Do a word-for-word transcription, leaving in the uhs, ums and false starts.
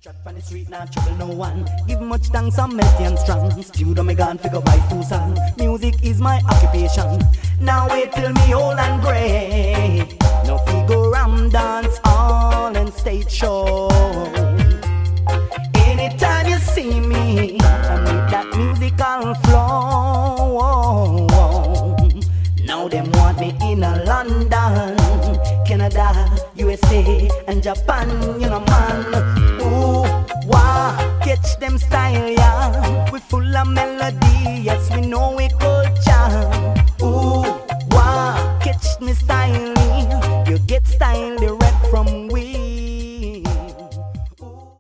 Chat on the street, not trouble no one. Give much thanks, I'm healthy and strong. Studio me gone, figure write two song. Music is my occupation. Now wait till me old and grey. No figure I'm dance all and stage show. Anytime you see me, I need that musical flow. Now them want me in a London, Canada, U S A, and Japan, you know man. Ooh, wow, catch them style, yeah. We full of melody, yes we know we could.